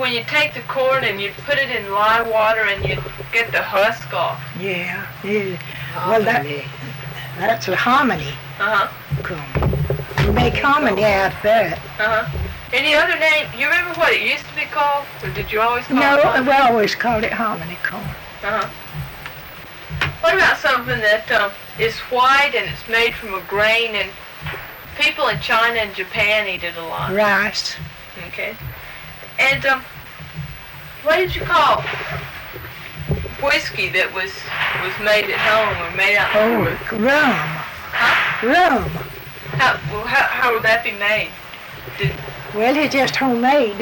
when you take the corn and you put it in lye water and you get the husk off. Yeah. Well, that's a hominy. You make hominy out of that. Any other name? You remember what it used to be called? Or did you always call it hominy? No, we always called it hominy corn. What about something that is white and it's made from a grain, and people in China and Japan eat it a lot? Rice. Okay. And what did you call whiskey that was made at home or made out of rum. Huh? Rum. How would that be made? Well, it's just homemade.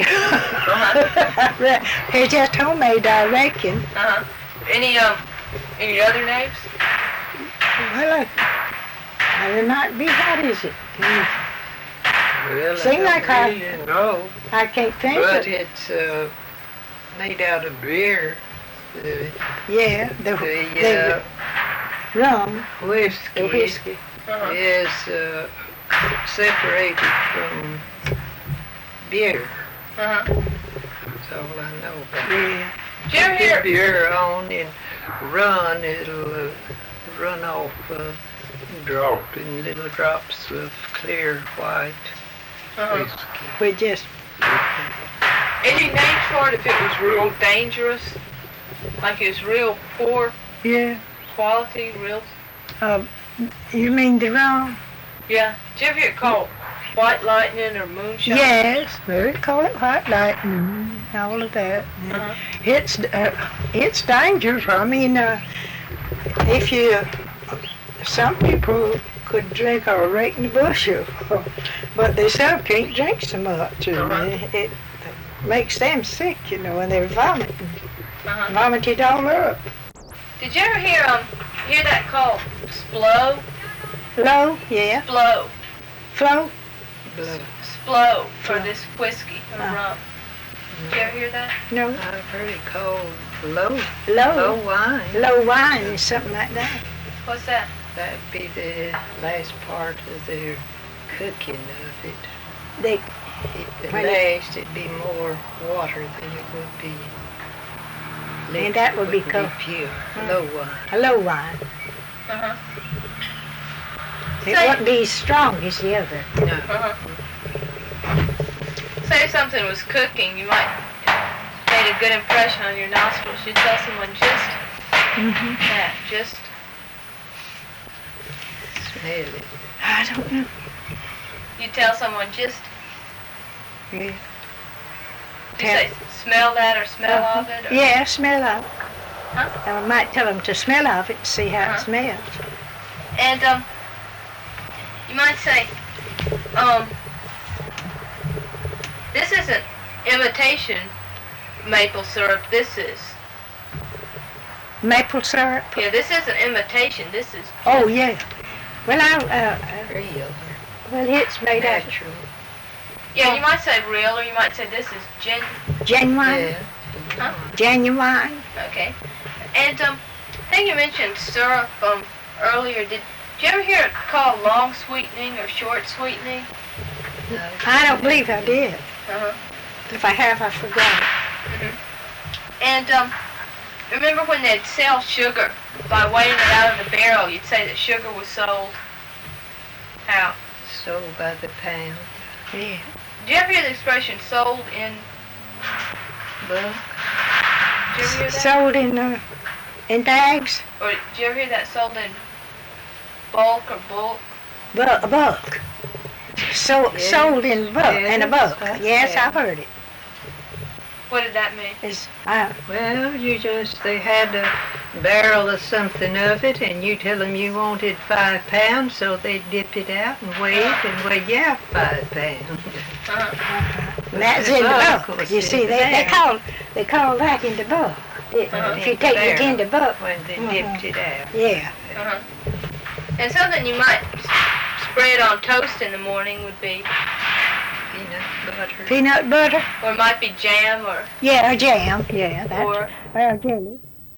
It's just homemade, I reckon. Any other names? Well, it might be. What is it? Well, Seem like no. I can't think of But it. it's made out of beer. Yeah, the rum. Whiskey, The whiskey. is separated from beer. That's all I know about it. Yeah. Did you ever hear? Put beer on and run, it'll run off, drop in little drops of clear white whiskey. We just. Any names for it if it was real dangerous? Like it was real poor Yeah. quality, real? You mean the rum? Yeah. Did you ever hear it called white lightning or moonshine? Yes, we call it white lightning, all of that. It's dangerous. I mean, some people could drink a rake in the bushel, but they some can't drink so much. It makes them sick, and they're vomiting. Vomited all up. Did you ever hear that called splo? Low, yeah. Splo. Flow. Splo for this whiskey or rum. Did you ever hear that? No. I've heard it called low Low. wine. Low wine, something like that. What's that? That'd be the last part of their cooking of it. They. At the When last, it'd be more water than it would be. And that would be Wouldn't called pure. Low wine. a low wine. It Say- wouldn't be as strong as the other. No. Say if something was cooking, you might made a good impression on your nostrils. You tell someone just that, just Smell it. I don't know. you tell someone just. Yeah. You say smell that or smell of it. Or, Yeah, smell of it. Huh? I might tell them to smell of it and see how it smells. And you might say, this isn't imitation maple syrup. This is. Maple syrup. Yeah, this isn't imitation. This is. Oh yeah. Well, Real. it's made out of Natural. Yeah, you might say real, or you might say this is genuine. Huh? Genuine. Okay. And I think you mentioned syrup earlier. Did you ever hear it called long sweetening or short sweetening? No. I don't believe I did. Uh-huh. If I have, I forgot. And remember when they'd sell sugar by weighing it out of the barrel, you'd say that sugar was sold how? Sold by the pound. Yeah. Did you ever hear the expression sold in Bulk. Did you ever hear that? Sold in bags. Or did you ever hear that sold in bulk or bulk? A bulk. So Yeah. sold in bulk in a bulk. Yes, Yes, yeah. I've heard it. What did that mean? Well, they had a barrel of something of it, and you tell them you wanted 5 pounds, so they dip it out and weigh it, and weigh you out 5 pounds. That's in the bulk. You see, they call that in the bulk. If you take it in the bulk. When they dipped it out. Yeah. And something you might spread on toast in the morning would be, Peanut butter. Peanut butter. or it might be jam or Yeah, jam. Yeah, or that's jelly.